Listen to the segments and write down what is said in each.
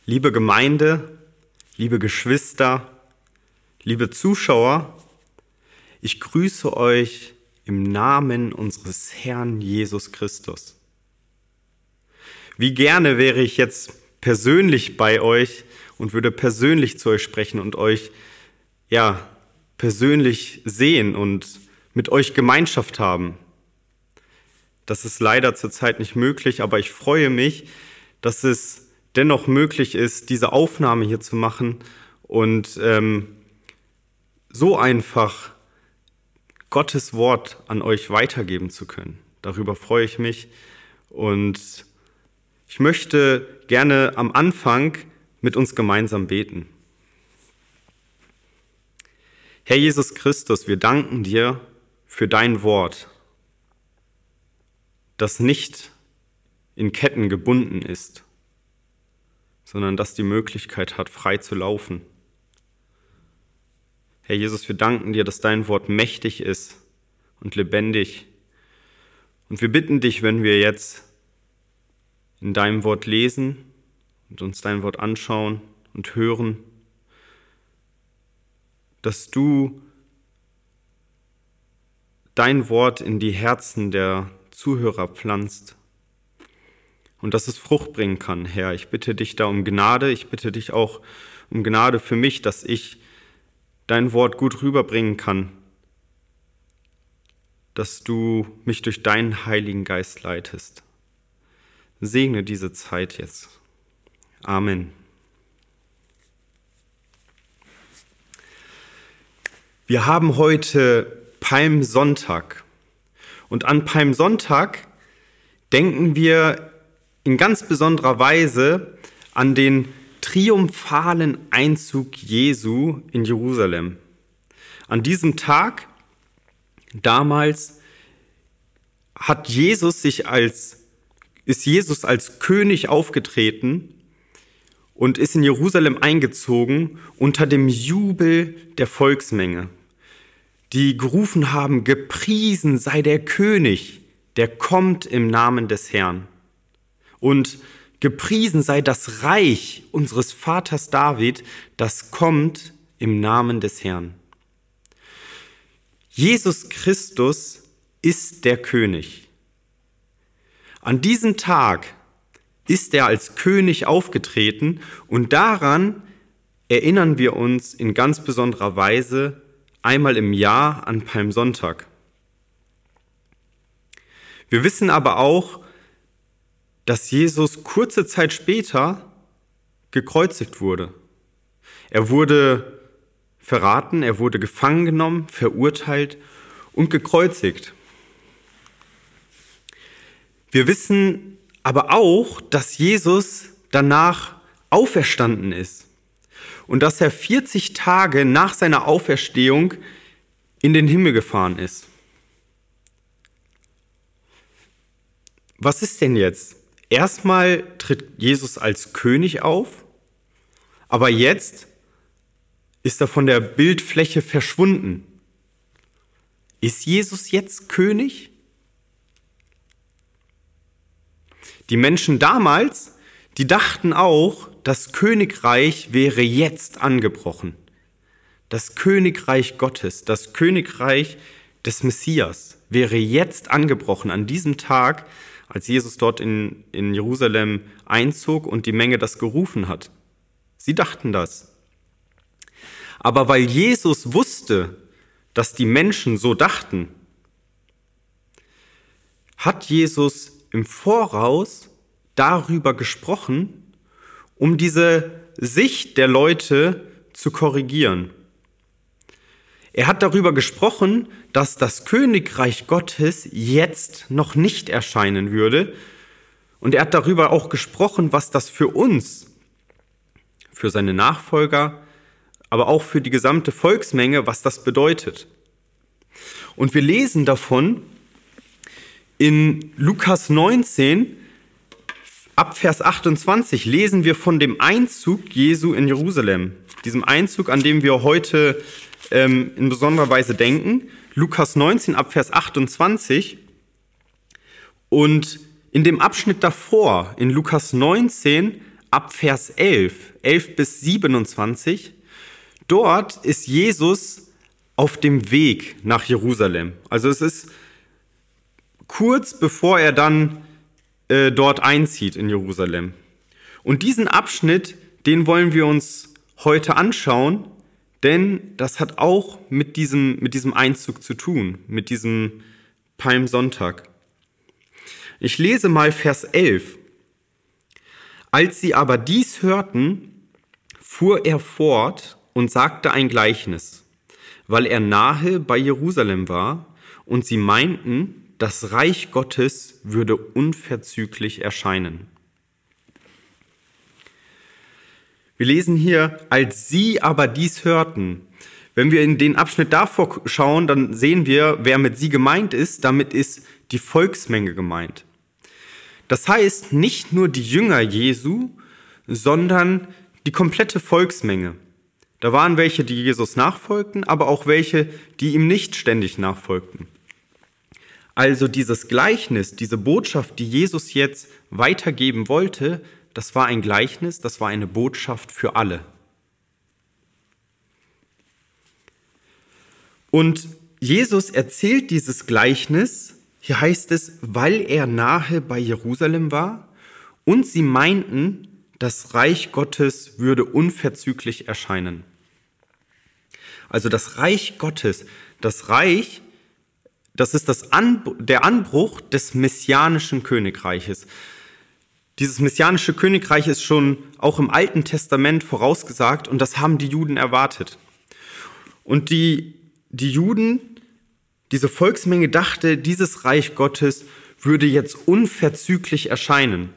Liebe Gemeinde, liebe Geschwister, liebe Zuschauer, ich grüße euch im Namen unseres Herrn Jesus Christus. Wie gerne wäre ich jetzt persönlich bei euch und würde persönlich zu euch sprechen und euch persönlich sehen und mit euch Gemeinschaft haben. Das ist leider zurzeit nicht möglich, aber ich freue mich, dass es dennoch möglich ist, diese Aufnahme hier zu machen und so einfach Gottes Wort an euch weitergeben zu können. Darüber freue ich mich und ich möchte gerne am Anfang mit uns gemeinsam beten. Herr Jesus Christus, wir danken dir für dein Wort, das nicht in Ketten gebunden ist, sondern das die Möglichkeit hat, frei zu laufen. Herr Jesus, wir danken dir, dass dein Wort mächtig ist und lebendig. Und wir bitten dich, wenn wir jetzt in deinem Wort lesen und uns dein Wort anschauen und hören, dass du dein Wort in die Herzen der Zuhörer pflanzt und dass es Frucht bringen kann, Herr. Ich bitte dich da um Gnade, ich bitte dich auch um Gnade für mich, dass ich dein Wort gut rüberbringen kann, dass du mich durch deinen Heiligen Geist leitest. Segne diese Zeit jetzt. Amen. Wir haben heute Palmsonntag und an Palmsonntag denken wir in ganz besonderer Weise an den triumphalen Einzug Jesu in Jerusalem. An diesem Tag, damals, ist Jesus als König aufgetreten und ist in Jerusalem eingezogen unter dem Jubel der Volksmenge, die gerufen haben: Gepriesen sei der König, der kommt im Namen des Herrn. Und gepriesen sei das Reich unseres Vaters David, das kommt im Namen des Herrn. Jesus Christus ist der König. An diesem Tag ist er als König aufgetreten und daran erinnern wir uns in ganz besonderer Weise einmal im Jahr an Palmsonntag. Wir wissen aber auch, dass Jesus kurze Zeit später gekreuzigt wurde. Er wurde verraten, er wurde gefangen genommen, verurteilt und gekreuzigt. Wir wissen aber auch, dass Jesus danach auferstanden ist und dass er 40 Tage nach seiner Auferstehung in den Himmel gefahren ist. Was ist denn jetzt? Erstmal tritt Jesus als König auf, aber jetzt ist er von der Bildfläche verschwunden. Ist Jesus jetzt König? Die Menschen damals, die dachten auch, das Königreich wäre jetzt angebrochen. Das Königreich Gottes, das Königreich des Messias wäre jetzt angebrochen an diesem Tag, als Jesus dort in Jerusalem einzog und die Menge das gerufen hat. Sie dachten das. Aber weil Jesus wusste, dass die Menschen so dachten, hat Jesus im Voraus darüber gesprochen, um diese Sicht der Leute zu korrigieren. Er hat darüber gesprochen, dass das Königreich Gottes jetzt noch nicht erscheinen würde. Und er hat darüber auch gesprochen, was das für uns, für seine Nachfolger, aber auch für die gesamte Volksmenge, was das bedeutet. Und wir lesen davon in Lukas 19, ab Vers 28, lesen wir von dem Einzug Jesu in Jerusalem. Diesem Einzug, an dem wir heute in besonderer Weise denken. Lukas 19, ab Vers 28. Und in dem Abschnitt davor, in Lukas 19, ab Vers 11 bis 27, dort ist Jesus auf dem Weg nach Jerusalem. Also es ist kurz bevor er dann dort einzieht in Jerusalem. Und diesen Abschnitt, den wollen wir uns heute anschauen, denn das hat auch mit diesem Einzug zu tun, mit diesem Palmsonntag. Ich lese mal Vers 11. Als sie aber dies hörten, fuhr er fort und sagte ein Gleichnis, weil er nahe bei Jerusalem war und sie meinten, das Reich Gottes würde unverzüglich erscheinen. Wir lesen hier, als sie aber dies hörten. Wenn wir in den Abschnitt davor schauen, dann sehen wir, wer mit sie gemeint ist. Damit ist die Volksmenge gemeint. Das heißt, nicht nur die Jünger Jesu, sondern die komplette Volksmenge. Da waren welche, die Jesus nachfolgten, aber auch welche, die ihm nicht ständig nachfolgten. Also dieses Gleichnis, diese Botschaft, die Jesus jetzt weitergeben wollte, das war ein Gleichnis, das war eine Botschaft für alle. Und Jesus erzählt dieses Gleichnis, hier heißt es, weil er nahe bei Jerusalem war und sie meinten, das Reich Gottes würde unverzüglich erscheinen. Also das Reich Gottes, das Reich, das ist der Anbruch des messianischen Königreiches. Dieses messianische Königreich ist schon auch im Alten Testament vorausgesagt und das haben die Juden erwartet. Und die Juden, diese Volksmenge dachte, dieses Reich Gottes würde jetzt unverzüglich erscheinen.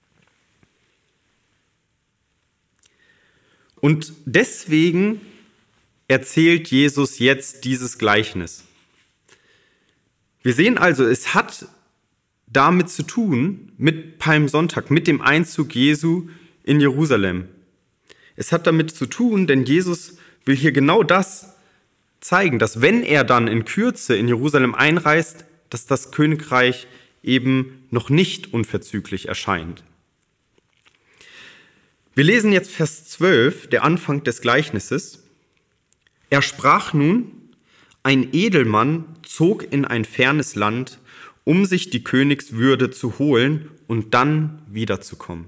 Und deswegen erzählt Jesus jetzt dieses Gleichnis. Wir sehen also, es hat damit zu tun, mit Palmsonntag, mit dem Einzug Jesu in Jerusalem. Es hat damit zu tun, denn Jesus will hier genau das zeigen, dass wenn er dann in Kürze in Jerusalem einreist, dass das Königreich eben noch nicht unverzüglich erscheint. Wir lesen jetzt Vers 12, der Anfang des Gleichnisses. Er sprach nun, ein Edelmann zog in ein fernes Land, um sich die Königswürde zu holen und dann wiederzukommen.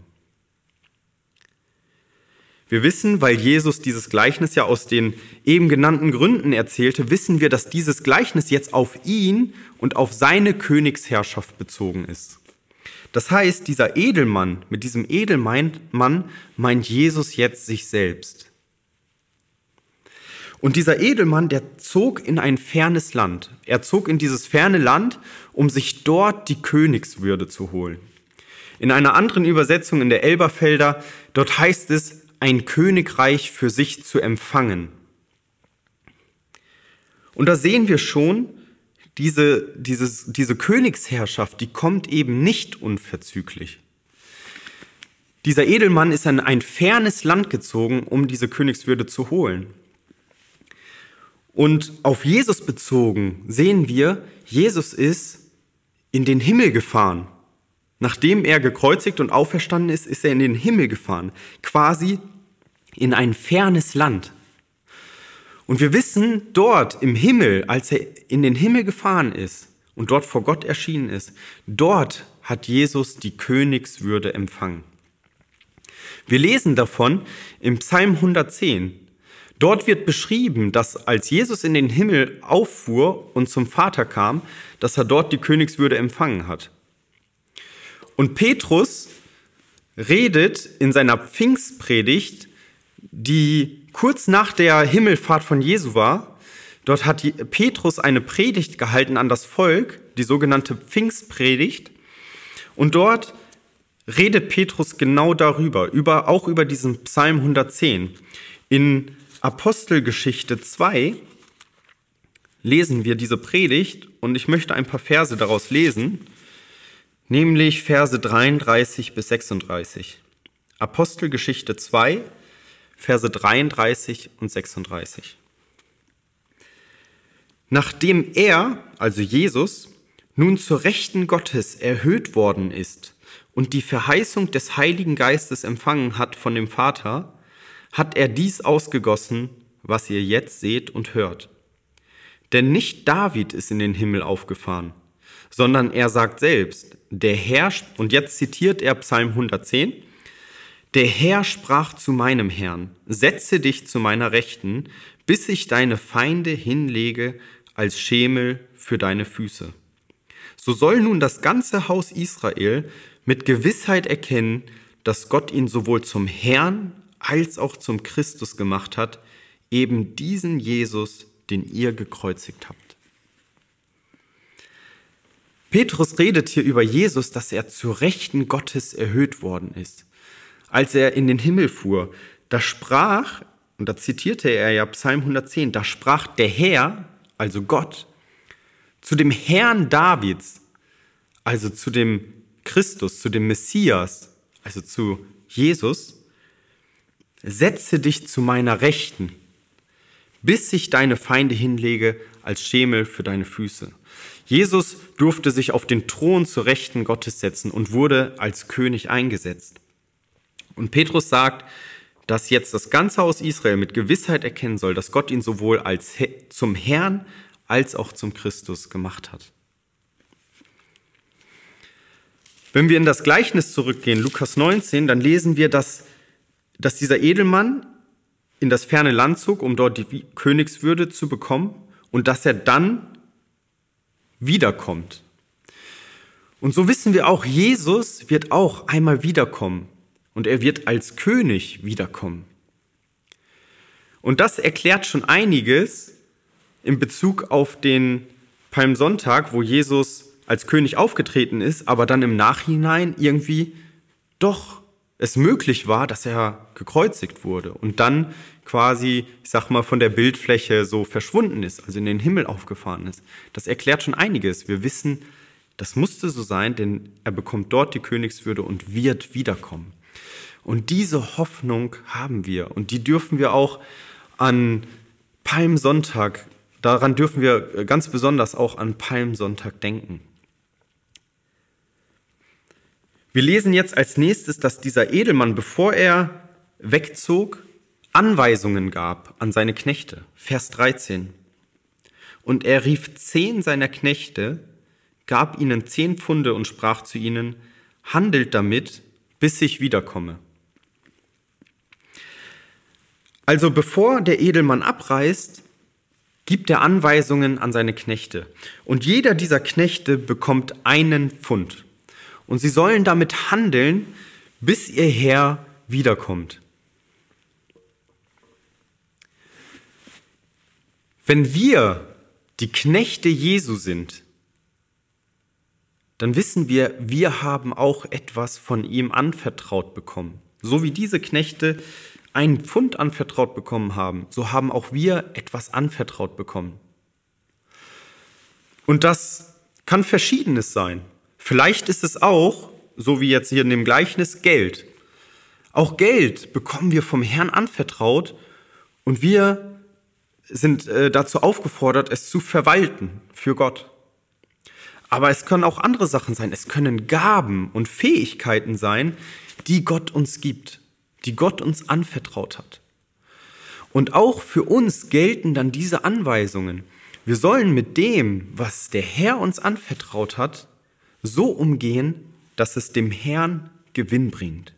Wir wissen, weil Jesus dieses Gleichnis ja aus den eben genannten Gründen erzählte, wissen wir, dass dieses Gleichnis jetzt auf ihn und auf seine Königsherrschaft bezogen ist. Das heißt, dieser Edelmann, mit diesem Edelmann meint Jesus jetzt sich selbst. Und dieser Edelmann, der zog in ein fernes Land. Er zog in dieses ferne Land, um sich dort die Königswürde zu holen. In einer anderen Übersetzung in der Elberfelder, dort heißt es, ein Königreich für sich zu empfangen. Und da sehen wir schon, diese Königsherrschaft, die kommt eben nicht unverzüglich. Dieser Edelmann ist in ein fernes Land gezogen, um diese Königswürde zu holen. Und auf Jesus bezogen sehen wir, Jesus ist in den Himmel gefahren. Nachdem er gekreuzigt und auferstanden ist, ist er in den Himmel gefahren. Quasi in ein fernes Land. Und wir wissen, dort im Himmel, als er in den Himmel gefahren ist und dort vor Gott erschienen ist, dort hat Jesus die Königswürde empfangen. Wir lesen davon im Psalm 110. Dort wird beschrieben, dass als Jesus in den Himmel auffuhr und zum Vater kam, dass er dort die Königswürde empfangen hat. Und Petrus redet in seiner Pfingstpredigt, die kurz nach der Himmelfahrt von Jesu war. Dort hat Petrus eine Predigt gehalten an das Volk, die sogenannte Pfingstpredigt. Und dort redet Petrus genau darüber, auch über diesen Psalm 110. In Apostelgeschichte 2 lesen wir diese Predigt und ich möchte ein paar Verse daraus lesen, nämlich Verse 33 bis 36. Apostelgeschichte 2, Verse 33 und 36. Nachdem er, also Jesus, nun zur Rechten Gottes erhöht worden ist und die Verheißung des Heiligen Geistes empfangen hat von dem Vater, hat er dies ausgegossen, was ihr jetzt seht und hört. Denn nicht David ist in den Himmel aufgefahren, sondern er sagt selbst, der Herr, und jetzt zitiert er Psalm 110, der Herr sprach zu meinem Herrn, setze dich zu meiner Rechten, bis ich deine Feinde hinlege als Schemel für deine Füße. So soll nun das ganze Haus Israel mit Gewissheit erkennen, dass Gott ihn sowohl zum Herrn als auch zum Christus gemacht hat, eben diesen Jesus, den ihr gekreuzigt habt. Petrus redet hier über Jesus, dass er zur Rechten Gottes erhöht worden ist. Als er in den Himmel fuhr, da sprach, und da zitierte er ja Psalm 110, da sprach der Herr, also Gott, zu dem Herrn Davids, also zu dem Christus, zu dem Messias, also zu Jesus, setze dich zu meiner Rechten, bis ich deine Feinde hinlege als Schemel für deine Füße. Jesus durfte sich auf den Thron zur Rechten Gottes setzen und wurde als König eingesetzt. Und Petrus sagt, dass jetzt das ganze Haus Israel mit Gewissheit erkennen soll, dass Gott ihn sowohl als zum Herrn als auch zum Christus gemacht hat. Wenn wir in das Gleichnis zurückgehen, Lukas 19, dann lesen wir, dass dieser Edelmann in das ferne Land zog, um dort die Königswürde zu bekommen und dass er dann wiederkommt. Und so wissen wir auch, Jesus wird auch einmal wiederkommen und er wird als König wiederkommen. Und das erklärt schon einiges in Bezug auf den Palmsonntag, wo Jesus als König aufgetreten ist, aber dann im Nachhinein irgendwie doch es möglich war, dass er gekreuzigt wurde und dann quasi, ich sag mal, von der Bildfläche so verschwunden ist, also in den Himmel aufgefahren ist. Das erklärt schon einiges. Wir wissen, das musste so sein, denn er bekommt dort die Königswürde und wird wiederkommen. Und diese Hoffnung haben wir und die dürfen wir auch an Palmsonntag, daran dürfen wir ganz besonders auch an Palmsonntag denken. Wir lesen jetzt als nächstes, dass dieser Edelmann, bevor er wegzog, Anweisungen gab an seine Knechte. Vers 13. Und er rief 10 seiner Knechte, gab ihnen 10 Pfunde und sprach zu ihnen, handelt damit, bis ich wiederkomme. Also bevor der Edelmann abreist, gibt er Anweisungen an seine Knechte. Und jeder dieser Knechte bekommt einen Pfund. Und sie sollen damit handeln, bis ihr Herr wiederkommt. Wenn wir die Knechte Jesu sind, dann wissen wir, wir haben auch etwas von ihm anvertraut bekommen. So wie diese Knechte einen Pfund anvertraut bekommen haben, so haben auch wir etwas anvertraut bekommen. Und das kann Verschiedenes sein. Vielleicht ist es auch, so wie jetzt hier in dem Gleichnis, Geld. Auch Geld bekommen wir vom Herrn anvertraut und wir sind dazu aufgefordert, es zu verwalten für Gott. Aber es können auch andere Sachen sein. Es können Gaben und Fähigkeiten sein, die Gott uns gibt, die Gott uns anvertraut hat. Und auch für uns gelten dann diese Anweisungen. Wir sollen mit dem, was der Herr uns anvertraut hat, so umgehen, dass es dem Herrn Gewinn bringt.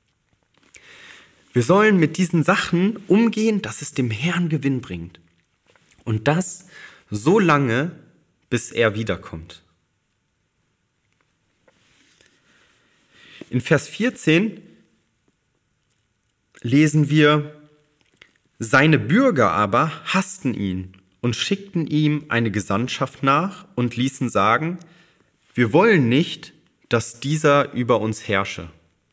Wir sollen mit diesen Sachen umgehen, dass es dem Herrn Gewinn bringt. Und das so lange, bis er wiederkommt. In Vers 14 lesen wir, seine Bürger aber hassten ihn und schickten ihm eine Gesandtschaft nach und ließen sagen, wir wollen nicht, dass dieser über uns herrsche.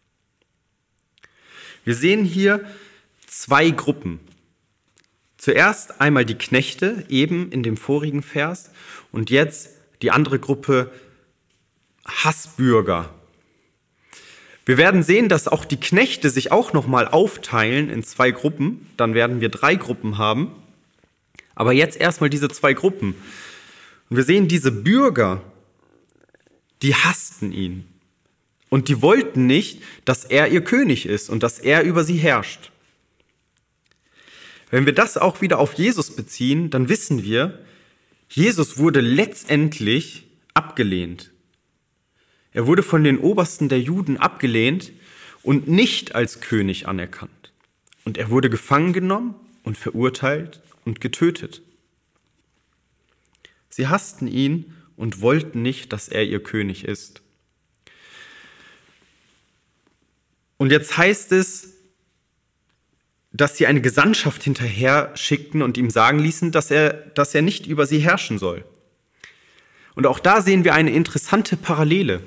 Wir sehen hier 2 Gruppen. Zuerst einmal die Knechte, eben in dem vorigen Vers, und jetzt die andere Gruppe Hassbürger. Wir werden sehen, dass auch die Knechte sich auch nochmal aufteilen in 2 Gruppen. Dann werden wir 3 Gruppen haben. Aber jetzt erstmal diese 2 Gruppen. Und wir sehen, diese Bürger, die hassten ihn. Und die wollten nicht, dass er ihr König ist und dass er über sie herrscht. Wenn wir das auch wieder auf Jesus beziehen, dann wissen wir, Jesus wurde letztendlich abgelehnt. Er wurde von den Obersten der Juden abgelehnt und nicht als König anerkannt. Und er wurde gefangen genommen und verurteilt und getötet. Sie hassten ihn und wollten nicht, dass er ihr König ist. Und jetzt heißt es, dass sie eine Gesandtschaft hinterher schickten und ihm sagen ließen, dass er nicht über sie herrschen soll. Und auch da sehen wir eine interessante Parallele.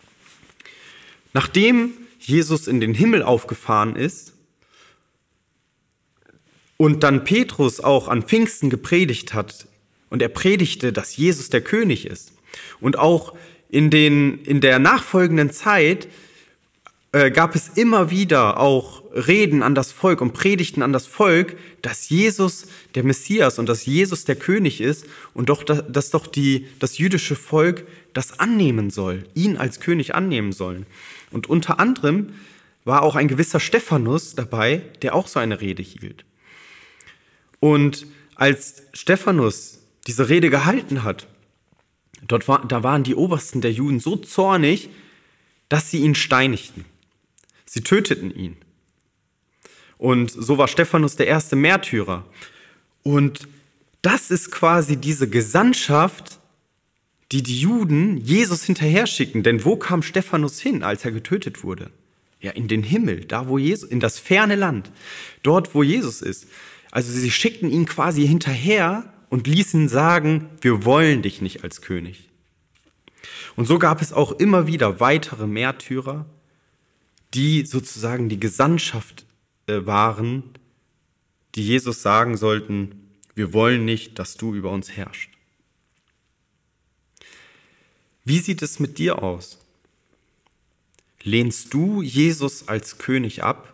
Nachdem Jesus in den Himmel aufgefahren ist und dann Petrus auch an Pfingsten gepredigt hat und er predigte, dass Jesus der König ist und auch in der nachfolgenden Zeit gab es immer wieder auch Reden an das Volk und Predigten an das Volk, dass Jesus der Messias und dass Jesus der König ist und dass das jüdische Volk das annehmen soll, ihn als König annehmen sollen. Und unter anderem war auch ein gewisser Stephanus dabei, der auch so eine Rede hielt. Und als Stephanus diese Rede gehalten hat, da waren die Obersten der Juden so zornig, dass sie ihn steinigten. Sie töteten ihn. Und so war Stephanus der erste Märtyrer. Und das ist quasi diese Gesandtschaft, die Juden Jesus hinterher schicken. Denn wo kam Stephanus hin, als er getötet wurde? Ja, in den Himmel, da wo Jesus, in das ferne Land, dort wo Jesus ist. Also sie schickten ihn quasi hinterher und ließen sagen, wir wollen dich nicht als König. Und so gab es auch immer wieder weitere Märtyrer, die sozusagen die Gesandtschaft waren, die Jesus sagen sollten, wir wollen nicht, dass du über uns herrschst. Wie sieht es mit dir aus? Lehnst du Jesus als König ab?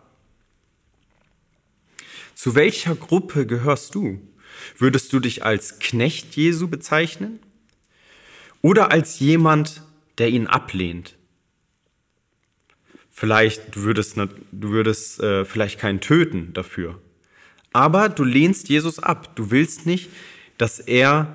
Zu welcher Gruppe gehörst du? Würdest du dich als Knecht Jesu bezeichnen? Oder als jemand, der ihn ablehnt? Vielleicht, du würdest vielleicht keinen töten dafür. Aber du lehnst Jesus ab. Du willst nicht, dass er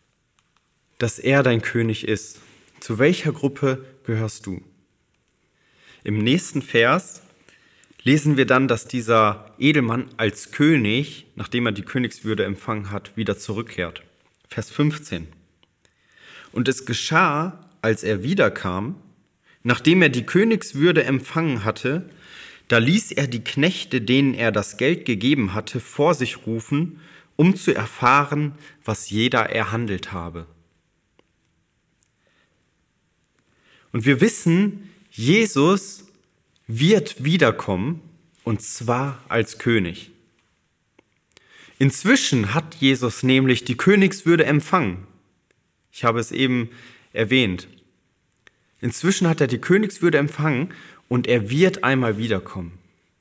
dein König ist. Zu welcher Gruppe gehörst du? Im nächsten Vers lesen wir dann, dass dieser Edelmann als König, nachdem er die Königswürde empfangen hat, wieder zurückkehrt. Vers 15. Und es geschah, als er wiederkam, nachdem er die Königswürde empfangen hatte, da ließ er die Knechte, denen er das Geld gegeben hatte, vor sich rufen, um zu erfahren, was jeder erhandelt habe. Und wir wissen, Jesus wird wiederkommen, und zwar als König. Inzwischen hat Jesus nämlich die Königswürde empfangen. Ich habe es eben erwähnt. Inzwischen hat er die Königswürde empfangen und er wird einmal wiederkommen.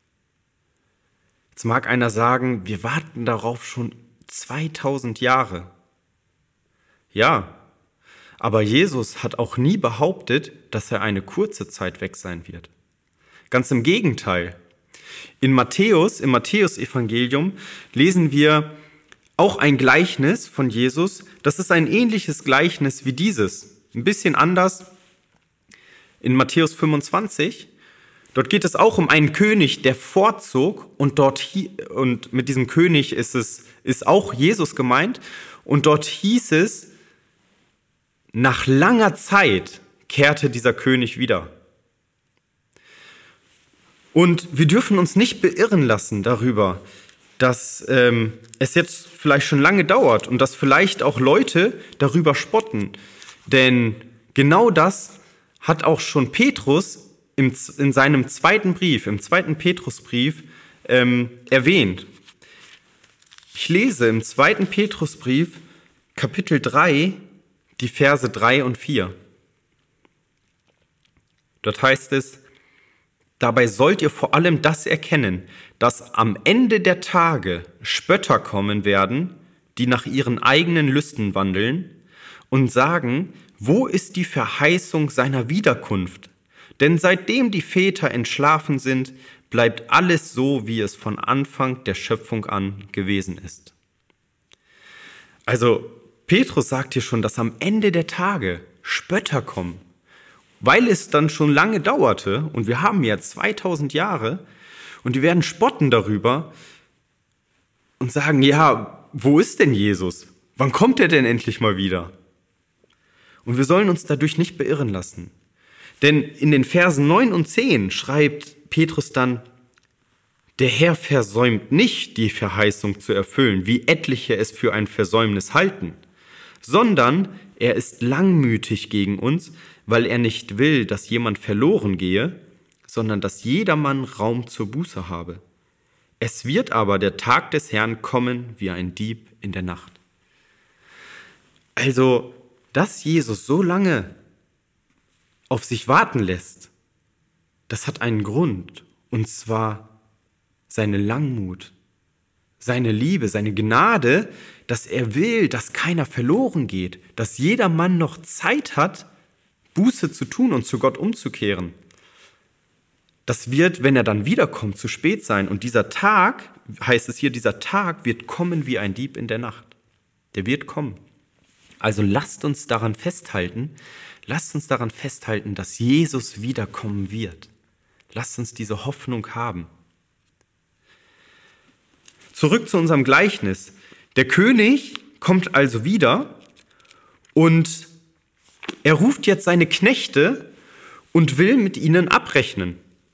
Jetzt mag einer sagen, wir warten darauf schon 2000 Jahre. Ja, aber Jesus hat auch nie behauptet, dass er eine kurze Zeit weg sein wird. Ganz im Gegenteil. Im Matthäus-Evangelium lesen wir auch ein Gleichnis von Jesus. Das ist ein ähnliches Gleichnis wie dieses. Ein bisschen anders. In Matthäus 25, dort geht es auch um einen König, der fortzog und mit diesem König ist auch Jesus gemeint. Und dort hieß es, nach langer Zeit kehrte dieser König wieder. Und wir dürfen uns nicht beirren lassen darüber, dass es jetzt vielleicht schon lange dauert und dass vielleicht auch Leute darüber spotten. Denn genau das hat auch schon Petrus in seinem zweiten Brief, im zweiten Petrusbrief, erwähnt. Ich lese im zweiten Petrusbrief, Kapitel 3, die Verse 3 und 4. Dort heißt es, dabei sollt ihr vor allem das erkennen, dass am Ende der Tage Spötter kommen werden, die nach ihren eigenen Lüsten wandeln und sagen, wo ist die Verheißung seiner Wiederkunft? Denn seitdem die Väter entschlafen sind, bleibt alles so, wie es von Anfang der Schöpfung an gewesen ist. Also Petrus sagt hier schon, dass am Ende der Tage Spötter kommen, weil es dann schon lange dauerte und wir haben ja 2000 Jahre und die werden spotten darüber und sagen, ja, wo ist denn Jesus? Wann kommt er denn endlich mal wieder? Und wir sollen uns dadurch nicht beirren lassen. Denn in den Versen 9 und 10 schreibt Petrus dann, der Herr versäumt nicht, die Verheißung zu erfüllen, wie etliche es für ein Versäumnis halten, sondern er ist langmütig gegen uns, weil er nicht will, dass jemand verloren gehe, sondern dass jedermann Raum zur Buße habe. Es wird aber der Tag des Herrn kommen wie ein Dieb in der Nacht. Also, dass Jesus so lange auf sich warten lässt, das hat einen Grund, und zwar seine Langmut, seine Liebe, seine Gnade, dass er will, dass keiner verloren geht, dass jeder Mann noch Zeit hat, Buße zu tun und zu Gott umzukehren. Das wird, wenn er dann wiederkommt, zu spät sein. Und dieser Tag, heißt es hier, dieser Tag wird kommen wie ein Dieb in der Nacht. Der wird kommen. Also lasst uns daran festhalten, dass Jesus wiederkommen wird. Lasst uns diese Hoffnung haben. Zurück zu unserem Gleichnis. Der König kommt also wieder und er ruft jetzt seine Knechte und will mit ihnen abrechnen.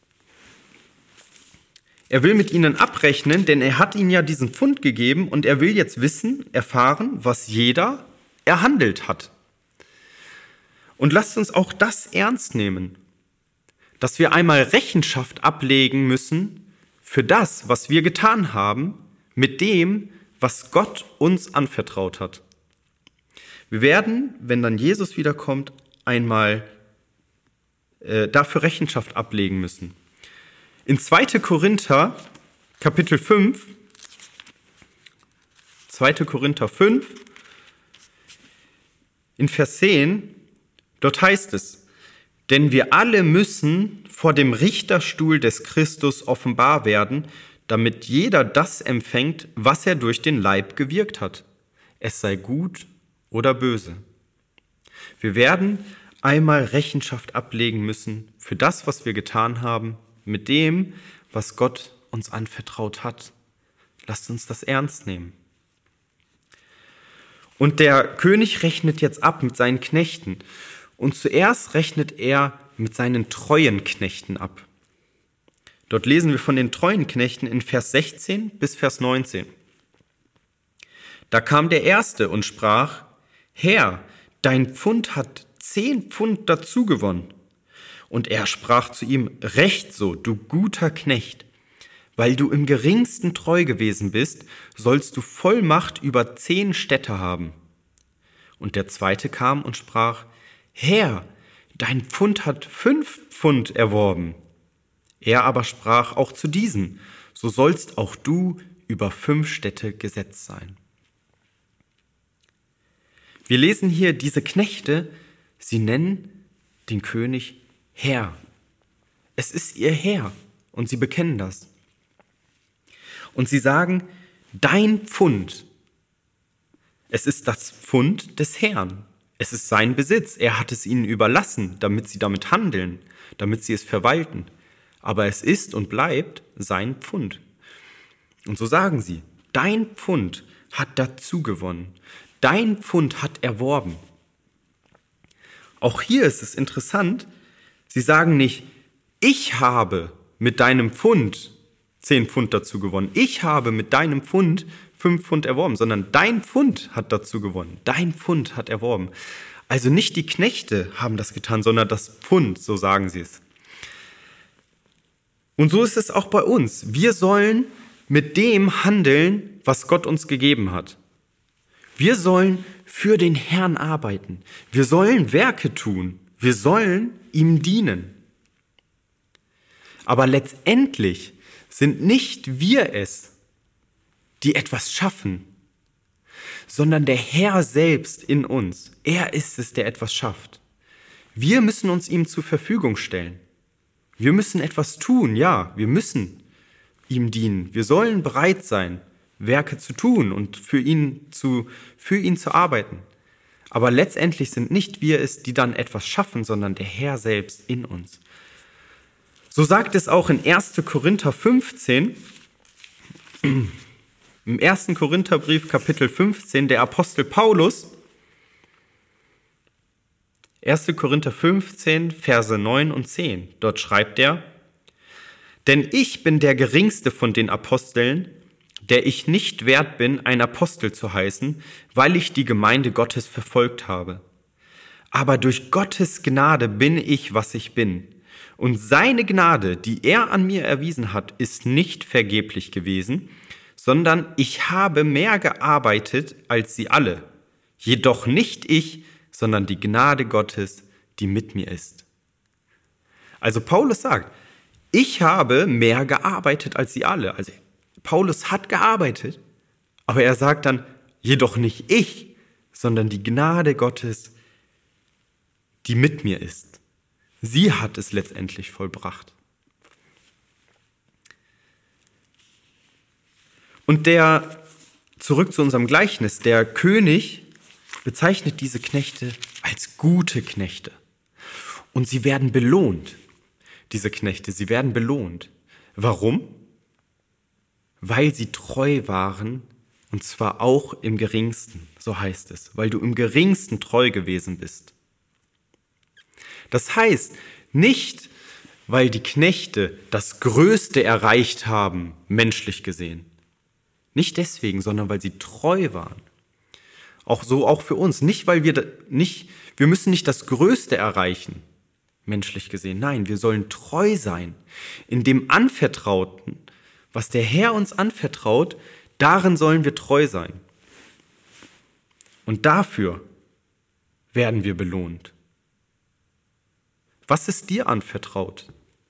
Er will mit ihnen abrechnen, denn er hat ihnen ja diesen Pfund gegeben und er will jetzt erfahren, was jeder erhandelt hat. Und lasst uns auch das ernst nehmen, dass wir einmal Rechenschaft ablegen müssen für das, was wir getan haben, mit dem, was Gott uns anvertraut hat. Wir werden, wenn dann Jesus wiederkommt, einmal dafür Rechenschaft ablegen müssen. In 2. Korinther, Kapitel 5, 2. Korinther 5, in Vers 10, dort heißt es, denn wir alle müssen vor dem Richterstuhl des Christus offenbar werden, damit jeder das empfängt, was er durch den Leib gewirkt hat, es sei gut oder böse. Wir werden einmal Rechenschaft ablegen müssen für das, was wir getan haben, mit dem, was Gott uns anvertraut hat. Lasst uns das ernst nehmen. Und der König rechnet jetzt ab mit seinen Knechten. Und zuerst rechnet er mit seinen treuen Knechten ab. Dort lesen wir von den treuen Knechten in Vers 16 bis Vers 19. Da kam der Erste und sprach, Herr, dein Pfund hat 10 Pfund dazu gewonnen. Und er sprach zu ihm, recht so, du guter Knecht, weil du im geringsten treu gewesen bist, sollst du Vollmacht über 10 Städte haben. Und der Zweite kam und sprach, Herr, dein Pfund hat 5 Pfund erworben. Er aber sprach auch zu diesem, so sollst auch du über 5 Städte gesetzt sein. Wir lesen hier diese Knechte, sie nennen den König Herr. Es ist ihr Herr und sie bekennen das. Und sie sagen, dein Pfund, es ist das Pfund des Herrn. Es ist sein Besitz. Er hat es ihnen überlassen, damit sie damit handeln, damit sie es verwalten. Aber es ist und bleibt sein Pfund. Und so sagen sie, dein Pfund hat dazu gewonnen. Dein Pfund hat erworben. Auch hier ist es interessant, sie sagen nicht, ich habe mit deinem Pfund 10 Pfund dazu gewonnen. Ich habe mit deinem Pfund 5 Pfund erworben, sondern dein Pfund hat dazu gewonnen. Dein Pfund hat erworben. Also nicht die Knechte haben das getan, sondern das Pfund, so sagen sie es. Und so ist es auch bei uns. Wir sollen mit dem handeln, was Gott uns gegeben hat. Wir sollen für den Herrn arbeiten. Wir sollen Werke tun. Wir sollen ihm dienen. Aber letztendlich sind nicht wir es, die etwas schaffen, sondern der Herr selbst in uns. Er ist es, der etwas schafft. Wir müssen uns ihm zur Verfügung stellen. Wir müssen etwas tun, ja, wir müssen ihm dienen. Wir sollen bereit sein, Werke zu tun und für ihn zu arbeiten. Aber letztendlich sind nicht wir es, die dann etwas schaffen, sondern der Herr selbst in uns. So sagt es auch in 1. Korinther 15, im 1. Korintherbrief Kapitel 15, der Apostel Paulus, 1. Korinther 15, Verse 9 und 10. Dort schreibt er: Denn ich bin der geringste von den Aposteln, der ich nicht wert bin, ein Apostel zu heißen, weil ich die Gemeinde Gottes verfolgt habe. Aber durch Gottes Gnade bin ich, was ich bin. Und seine Gnade, die er an mir erwiesen hat, ist nicht vergeblich gewesen, sondern ich habe mehr gearbeitet als sie alle. Jedoch nicht ich, sondern die Gnade Gottes, die mit mir ist. Also Paulus sagt, ich habe mehr gearbeitet als sie alle. Also Paulus hat gearbeitet, aber er sagt dann, jedoch nicht ich, sondern die Gnade Gottes, die mit mir ist. Sie hat es letztendlich vollbracht. Und zurück zu unserem Gleichnis, der König bezeichnet diese Knechte als gute Knechte. Und sie werden belohnt, diese Knechte, sie werden belohnt. Warum? Weil sie treu waren, und zwar auch im Geringsten, so heißt es, weil du im Geringsten treu gewesen bist. Das heißt, nicht, weil die Knechte das Größte erreicht haben, menschlich gesehen. Nicht deswegen, sondern weil sie treu waren. Auch für uns. Nicht, weil wir müssen nicht das Größte erreichen, menschlich gesehen. Nein, wir sollen treu sein. In dem Anvertrauten, was der Herr uns anvertraut, darin sollen wir treu sein. Und dafür werden wir belohnt. Was ist dir anvertraut?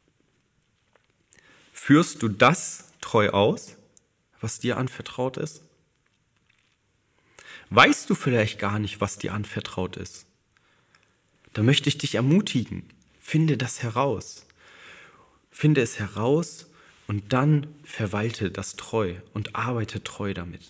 Führst du das treu aus, was dir anvertraut ist? Weißt du vielleicht gar nicht, was dir anvertraut ist? Da möchte ich dich ermutigen, finde das heraus. Finde es heraus und dann verwalte das treu und arbeite treu damit.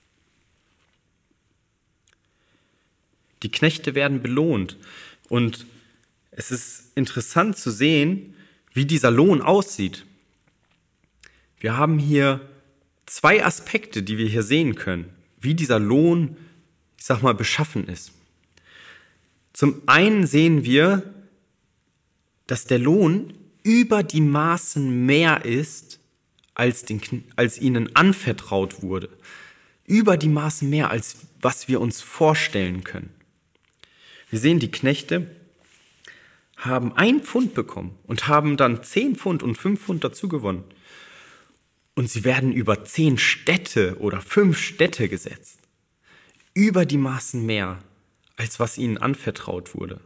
Die Knechte werden belohnt und es ist interessant zu sehen, wie dieser Lohn aussieht. Wir haben hier 2 Aspekte, die wir hier sehen können, wie dieser Lohn, beschaffen ist. Zum einen sehen wir, dass der Lohn über die Maßen mehr ist, als ihnen anvertraut wurde. Über die Maßen mehr, als was wir uns vorstellen können. Wir sehen, die Knechte haben 1 Pfund bekommen und haben dann 10 Pfund und 5 Pfund dazu gewonnen. Und sie werden über 10 Städte oder 5 Städte gesetzt. Über die Maßen mehr, als was ihnen anvertraut wurde.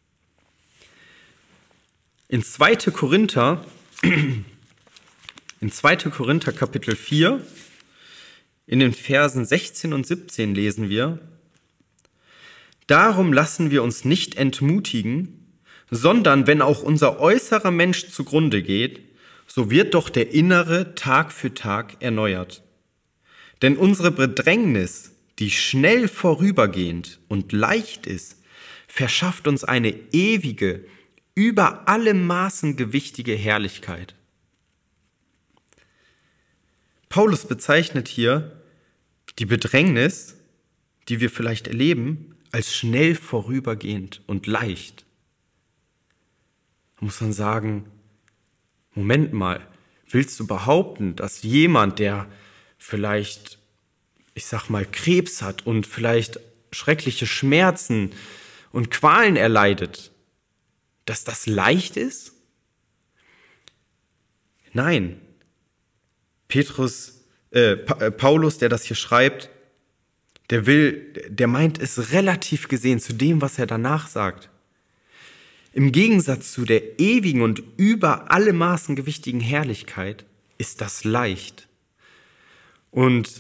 In 2. Korinther Kapitel 4, in den Versen 16 und 17 lesen wir: Darum lassen wir uns nicht entmutigen, sondern wenn auch unser äußerer Mensch zugrunde geht, so wird doch der innere Tag für Tag erneuert. Denn unsere Bedrängnis, die schnell vorübergehend und leicht ist, verschafft uns eine ewige, über alle Maßen gewichtige Herrlichkeit. Paulus bezeichnet hier die Bedrängnis, die wir vielleicht erleben, als schnell vorübergehend und leicht. Da muss man sagen, Moment mal, willst du behaupten, dass jemand, der vielleicht, Krebs hat und vielleicht schreckliche Schmerzen und Qualen erleidet, dass das leicht ist? Nein. Paulus, der das hier schreibt, der meint es relativ gesehen zu dem, was er danach sagt. Im Gegensatz zu der ewigen und über alle Maßen gewichtigen Herrlichkeit ist das leicht. Und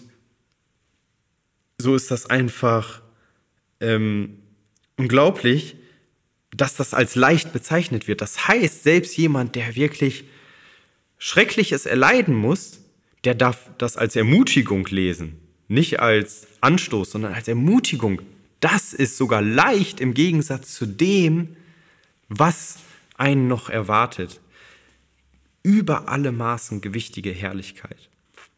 so ist das einfach unglaublich, dass das als leicht bezeichnet wird. Das heißt, selbst jemand, der wirklich Schreckliches erleiden muss, der darf das als Ermutigung lesen. Nicht als Anstoß, sondern als Ermutigung. Das ist sogar leicht im Gegensatz zu dem, was einen noch erwartet. Über alle Maßen gewichtige Herrlichkeit.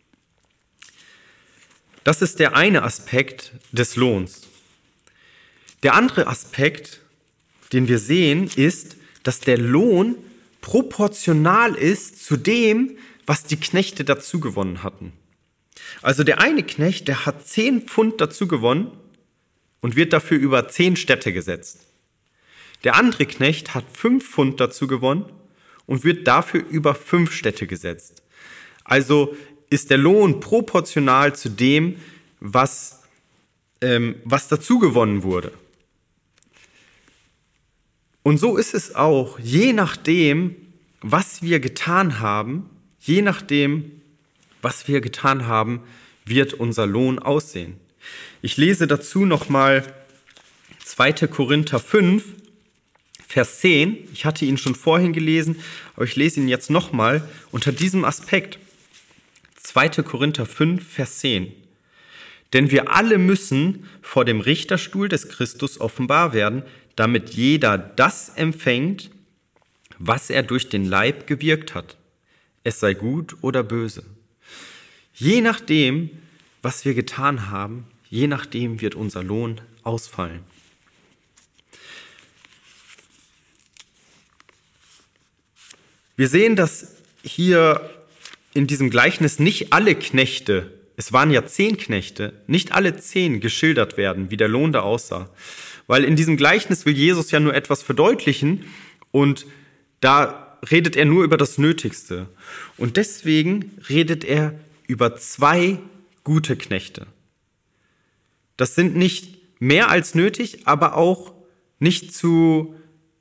Das ist der eine Aspekt des Lohns. Der andere Aspekt, den wir sehen, ist, dass der Lohn proportional ist zu dem, was die Knechte dazu gewonnen hatten. Also der eine Knecht, der hat 10 Pfund dazu gewonnen und wird dafür über 10 Städte gesetzt. Der andere Knecht hat 5 Pfund dazu gewonnen und wird dafür über 5 Städte gesetzt. Also ist der Lohn proportional zu dem, was dazu gewonnen wurde. Und so ist es auch, je nachdem, was wir getan haben, wird unser Lohn aussehen. Ich lese dazu nochmal 2. Korinther 5, Vers 10. Ich hatte ihn schon vorhin gelesen, aber ich lese ihn jetzt nochmal unter diesem Aspekt. 2. Korinther 5, Vers 10. Denn wir alle müssen vor dem Richterstuhl des Christus offenbar werden, damit jeder das empfängt, was er durch den Leib gewirkt hat, es sei gut oder böse. Je nachdem, was wir getan haben, je nachdem wird unser Lohn ausfallen. Wir sehen, dass hier in diesem Gleichnis nicht alle Knechte, es waren ja 10 Knechte, nicht alle 10 geschildert werden, wie der Lohn da aussah. Weil in diesem Gleichnis will Jesus ja nur etwas verdeutlichen und da redet er nur über das Nötigste. Und deswegen redet er über 2 gute Knechte. Das sind nicht mehr als nötig, aber auch nicht zu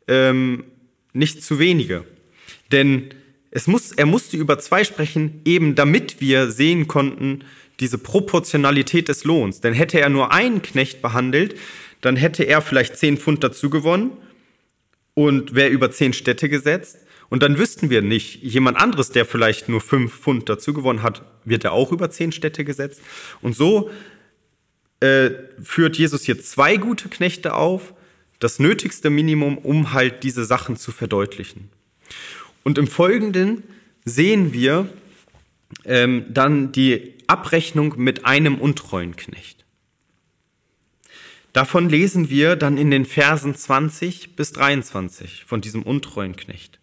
wenige. Denn er musste über 2 sprechen, eben damit wir sehen konnten, diese Proportionalität des Lohns. Denn hätte er nur einen Knecht behandelt, dann hätte er vielleicht 10 Pfund dazu gewonnen und wäre über 10 Städte gesetzt. Und dann wüssten wir nicht, jemand anderes, der vielleicht nur 5 Pfund dazu gewonnen hat, wird er auch über 10 Städte gesetzt. Und so führt Jesus hier 2 gute Knechte auf, das nötigste Minimum, um halt diese Sachen zu verdeutlichen. Und im Folgenden sehen wir dann die Abrechnung mit einem untreuen Knecht. Davon lesen wir dann in den Versen 20 bis 23 von diesem untreuen Knecht.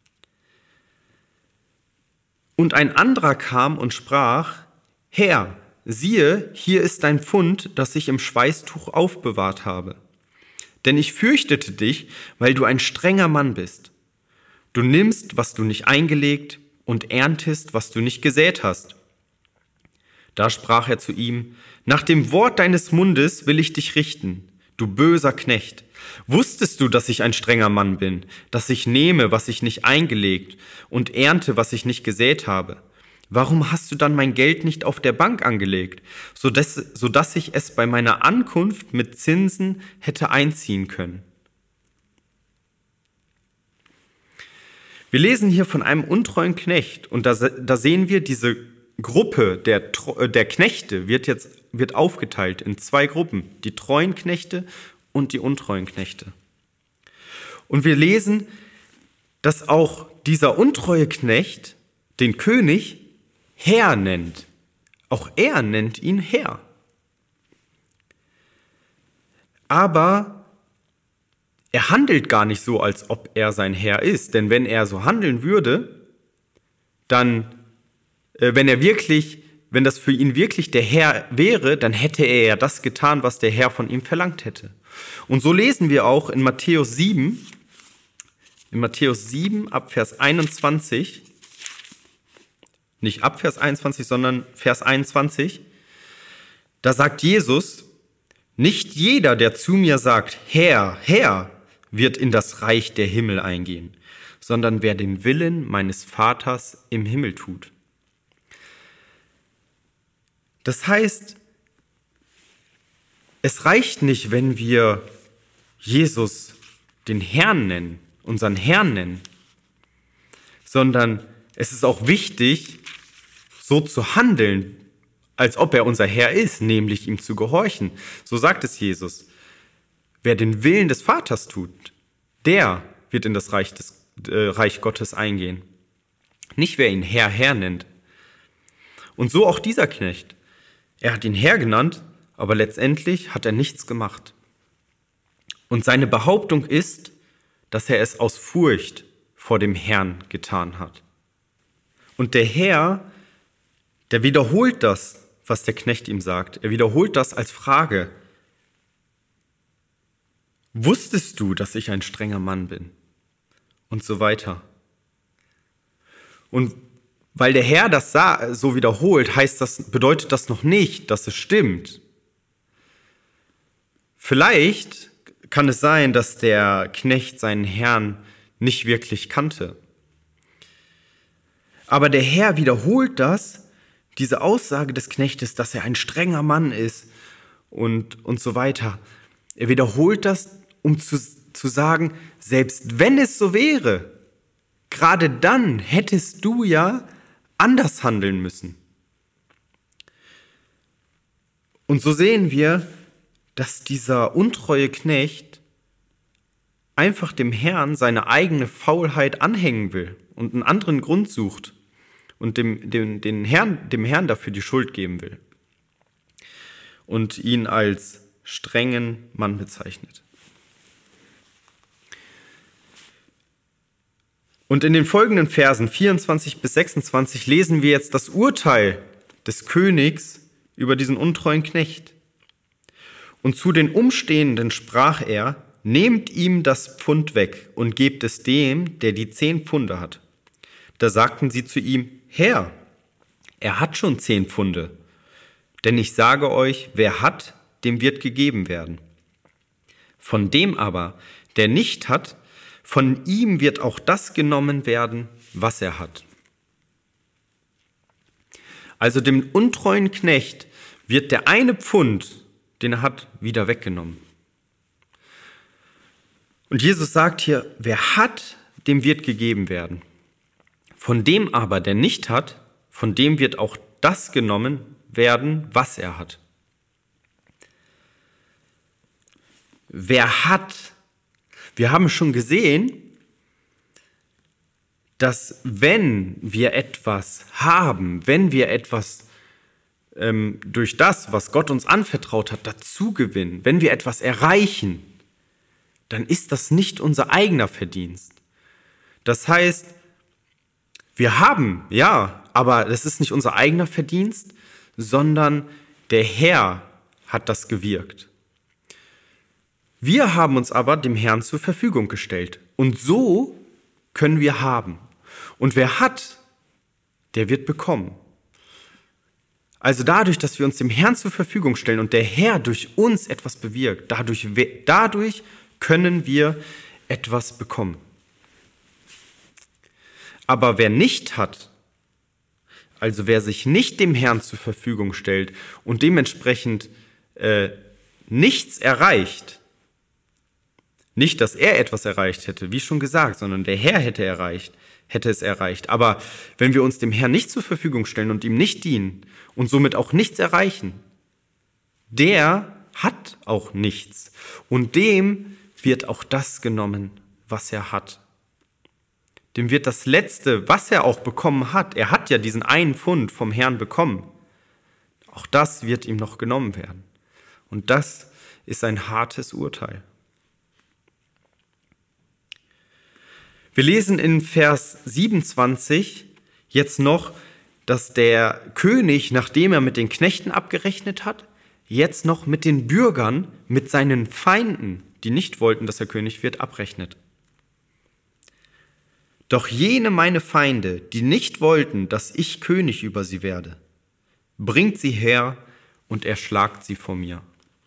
Und ein anderer kam und sprach: Herr, siehe, hier ist dein Pfund, das ich im Schweißtuch aufbewahrt habe. Denn ich fürchtete dich, weil du ein strenger Mann bist. Du nimmst, was du nicht eingelegt, und erntest, was du nicht gesät hast. Da sprach er zu ihm: Nach dem Wort deines Mundes will ich dich richten, du böser Knecht. Wusstest du, dass ich ein strenger Mann bin, dass ich nehme, was ich nicht eingelegt, und ernte, was ich nicht gesät habe? Warum hast du dann mein Geld nicht auf der Bank angelegt, sodass ich es bei meiner Ankunft mit Zinsen hätte einziehen können? Wir lesen hier von einem untreuen Knecht und da sehen wir, diese Gruppe der Knechte wird aufgeteilt in 2 Gruppen, die treuen Knechte und die untreuen Knechte. Und wir lesen, dass auch dieser untreue Knecht den König Herr nennt. Auch er nennt ihn Herr. Aber er handelt gar nicht so, als ob er sein Herr ist. Denn wenn er so handeln würde, dann, wenn das für ihn wirklich der Herr wäre, dann hätte er ja das getan, was der Herr von ihm verlangt hätte. Und so lesen wir auch in Matthäus 7 ab Vers 21, nicht ab Vers 21, sondern Vers 21, da sagt Jesus: Nicht jeder, der zu mir sagt, Herr, Herr, wird in das Reich der Himmel eingehen, sondern wer den Willen meines Vaters im Himmel tut. Das heißt, es reicht nicht, wenn wir Jesus den Herrn nennen, unseren Herrn nennen, sondern es ist auch wichtig, so zu handeln, als ob er unser Herr ist, nämlich ihm zu gehorchen. So sagt es Jesus. Wer den Willen des Vaters tut, der wird in das Reich Gottes eingehen. Nicht wer ihn Herr, Herr nennt. Und so auch dieser Knecht. Er hat ihn Herr genannt, aber letztendlich hat er nichts gemacht. Und seine Behauptung ist, dass er es aus Furcht vor dem Herrn getan hat. Und der Herr, der wiederholt das, was der Knecht ihm sagt. Er wiederholt das als Frage. Wusstest du, dass ich ein strenger Mann bin? Und so weiter. Und weil der Herr das so wiederholt, bedeutet das noch nicht, dass es stimmt. Vielleicht kann es sein, dass der Knecht seinen Herrn nicht wirklich kannte. Aber der Herr wiederholt diese Aussage des Knechtes, dass er ein strenger Mann ist und so weiter. Er wiederholt das, um zu sagen, selbst wenn es so wäre, gerade dann hättest du ja anders handeln müssen. Und so sehen wir, dass dieser untreue Knecht einfach dem Herrn seine eigene Faulheit anhängen will und einen anderen Grund sucht und dem Herrn dafür die Schuld geben will und ihn als strengen Mann bezeichnet. Und in den folgenden Versen 24 bis 26 lesen wir jetzt das Urteil des Königs über diesen untreuen Knecht. Und zu den Umstehenden sprach er, nehmt ihm das Pfund weg und gebt es dem, der die 10 Pfunde hat. Da sagten sie zu ihm, Herr, er hat schon 10 Pfunde. Denn ich sage euch, wer hat, dem wird gegeben werden. Von dem aber, der nicht hat, von ihm wird auch das genommen werden, was er hat. Also dem untreuen Knecht wird der eine Pfund, den er hat, wieder weggenommen. Und Jesus sagt hier, wer hat, dem wird gegeben werden. Von dem aber, der nicht hat, von dem wird auch das genommen werden, was er hat. Wer hat? Wir haben schon gesehen, dass wenn wir etwas haben, wenn wir etwas durch das, was Gott uns anvertraut hat, dazu gewinnen, wenn wir etwas erreichen, dann ist das nicht unser eigener Verdienst. Das heißt, wir haben, ja, aber das ist nicht unser eigener Verdienst, sondern der Herr hat das gewirkt. Wir haben uns aber dem Herrn zur Verfügung gestellt. Und so können wir haben. Und wer hat, der wird bekommen. Also dadurch, dass wir uns dem Herrn zur Verfügung stellen und der Herr durch uns etwas bewirkt, dadurch können wir etwas bekommen. Aber wer nicht hat, also wer sich nicht dem Herrn zur Verfügung stellt und dementsprechend nichts erreicht, nicht, dass er etwas erreicht hätte, wie schon gesagt, sondern der Herr hätte es erreicht. Aber wenn wir uns dem Herrn nicht zur Verfügung stellen und ihm nicht dienen und somit auch nichts erreichen, der hat auch nichts. Und dem wird auch das genommen, was er hat. Dem wird das Letzte, was er auch bekommen hat, er hat ja diesen einen Pfund vom Herrn bekommen, auch das wird ihm noch genommen werden. Und das ist ein hartes Urteil. Wir lesen in Vers 27 jetzt noch, dass der König, nachdem er mit den Knechten abgerechnet hat, jetzt noch mit den Bürgern, mit seinen Feinden, die nicht wollten, dass er König wird, abrechnet. Doch jene meine Feinde, die nicht wollten, dass ich König über sie werde, bringt sie her und erschlagt sie vor mir.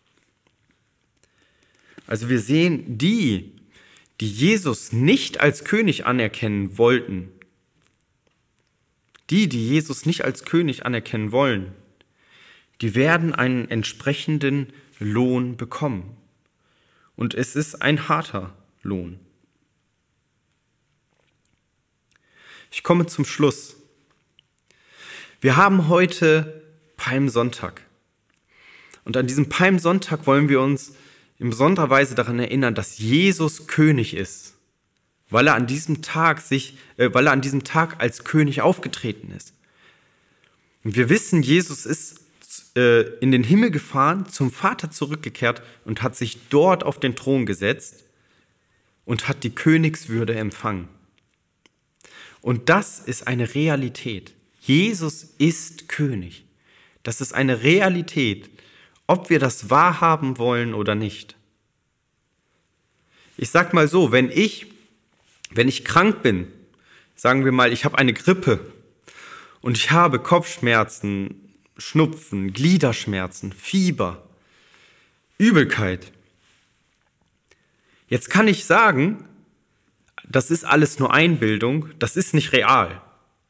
Also wir sehen, die Jesus nicht als König anerkennen wollten, die Jesus nicht als König anerkennen wollen, die werden einen entsprechenden Lohn bekommen. Und es ist ein harter. Lohn. Ich komme zum Schluss. Wir haben heute Palmsonntag. Und an diesem Palmsonntag wollen wir uns in besonderer Weise daran erinnern, dass Jesus König ist, weil er an diesem Tag als König aufgetreten ist. Und wir wissen, Jesus ist in den Himmel gefahren, zum Vater zurückgekehrt und hat sich dort auf den Thron gesetzt und hat die Königswürde empfangen. Und das ist eine Realität. Jesus ist König. Das ist eine Realität, ob wir das wahrhaben wollen oder nicht. Ich sag mal so, wenn ich krank bin, sagen wir mal, ich habe eine Grippe und ich habe Kopfschmerzen, Schnupfen, Gliederschmerzen, Fieber, Übelkeit. Jetzt kann ich sagen, das ist alles nur Einbildung, das ist nicht real.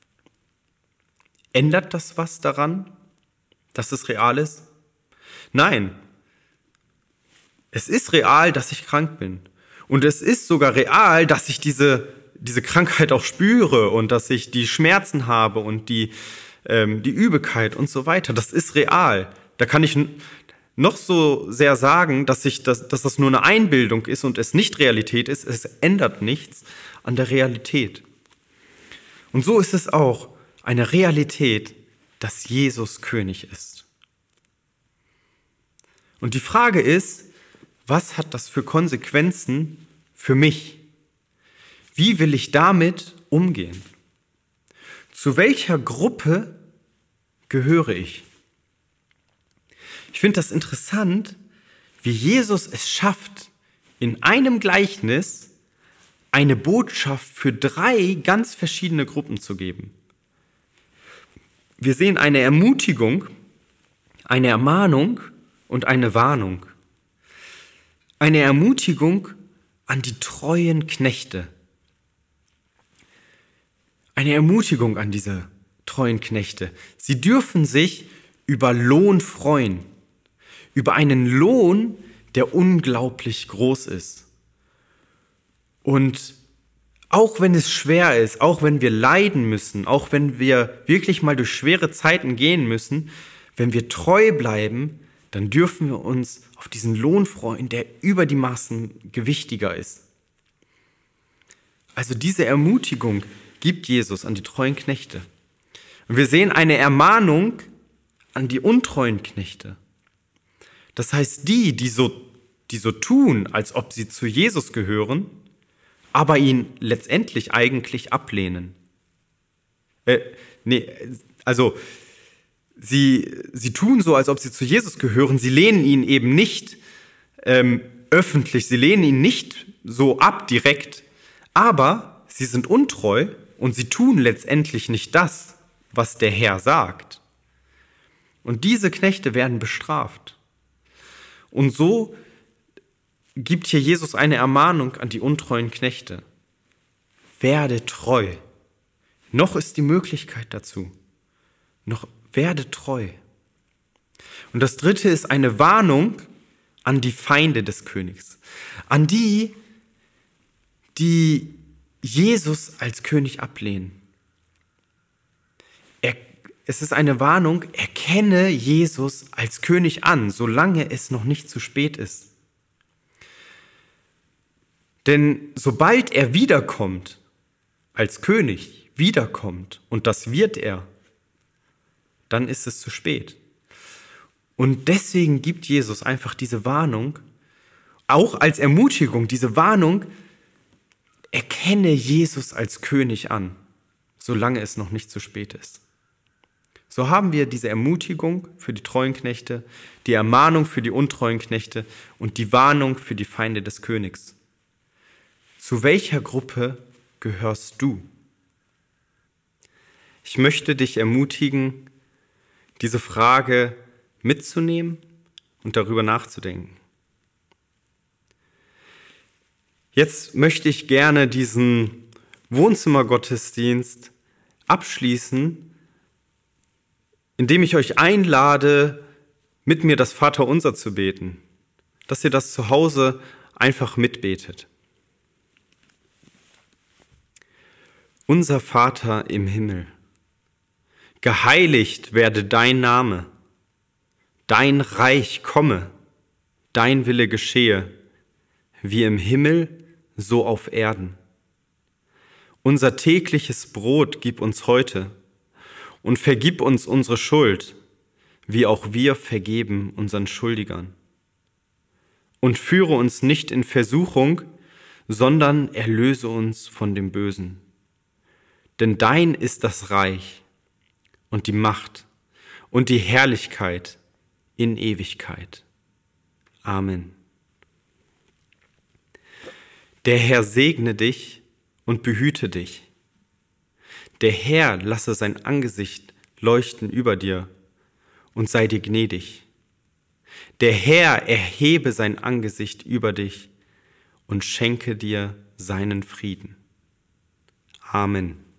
Ändert das was daran, dass es real ist? Nein. Es ist real, dass ich krank bin. Und es ist sogar real, dass ich diese Krankheit auch spüre und dass ich die Schmerzen habe und die Übelkeit und so weiter. Das ist real. Da kann ich noch so sehr sagen, dass das nur eine Einbildung ist und es nicht Realität ist. Es ändert nichts an der Realität. Und so ist es auch eine Realität, dass Jesus König ist. Und die Frage ist, was hat das für Konsequenzen für mich? Wie will ich damit umgehen? Zu welcher Gruppe gehöre ich? Ich finde das interessant, wie Jesus es schafft, in einem Gleichnis eine Botschaft für 3 ganz verschiedene Gruppen zu geben. Wir sehen eine Ermutigung, eine Ermahnung und eine Warnung. Eine Ermutigung an die treuen Knechte. Eine Ermutigung an diese treuen Knechte. Sie dürfen sich über Lohn freuen. Über einen Lohn, der unglaublich groß ist. Und auch wenn es schwer ist, auch wenn wir leiden müssen, auch wenn wir wirklich mal durch schwere Zeiten gehen müssen, wenn wir treu bleiben, dann dürfen wir uns auf diesen Lohn freuen, der über die Maßen gewichtiger ist. Also diese Ermutigung gibt Jesus an die treuen Knechte. Und wir sehen eine Ermahnung an die untreuen Knechte. Das heißt, die so tun, als ob sie zu Jesus gehören, aber ihn letztendlich eigentlich ablehnen. Sie tun so, als ob sie zu Jesus gehören, sie lehnen ihn eben nicht öffentlich, sie lehnen ihn nicht so ab direkt, aber sie sind untreu und sie tun letztendlich nicht das, was der Herr sagt. Und diese Knechte werden bestraft. Und so gibt hier Jesus eine Ermahnung an die untreuen Knechte. Werde treu. Noch ist die Möglichkeit dazu. Noch werde treu. Und das 3. ist eine Warnung an die Feinde des Königs. An die Jesus als König ablehnen. Es ist eine Warnung, erkenne Jesus als König an, solange es noch nicht zu spät ist. Denn sobald er wiederkommt, als König wiederkommt, und das wird er, dann ist es zu spät. Und deswegen gibt Jesus einfach diese Warnung, auch als Ermutigung, diese Warnung, erkenne Jesus als König an, solange es noch nicht zu spät ist. So haben wir diese Ermutigung für die treuen Knechte, die Ermahnung für die untreuen Knechte und die Warnung für die Feinde des Königs. Zu welcher Gruppe gehörst du? Ich möchte dich ermutigen, diese Frage mitzunehmen und darüber nachzudenken. Jetzt möchte ich gerne diesen Wohnzimmergottesdienst abschließen, indem ich euch einlade, mit mir das Vaterunser zu beten, dass ihr das zu Hause einfach mitbetet. Unser Vater im Himmel, geheiligt werde dein Name, dein Reich komme, dein Wille geschehe, wie im Himmel, so auf Erden. Unser tägliches Brot gib uns heute und vergib uns unsere Schuld, wie auch wir vergeben unseren Schuldigern. Und führe uns nicht in Versuchung, sondern erlöse uns von dem Bösen. Denn dein ist das Reich und die Macht und die Herrlichkeit in Ewigkeit. Amen. Der Herr segne dich und behüte dich. Der Herr lasse sein Angesicht leuchten über dir und sei dir gnädig. Der Herr erhebe sein Angesicht über dich und schenke dir seinen Frieden. Amen.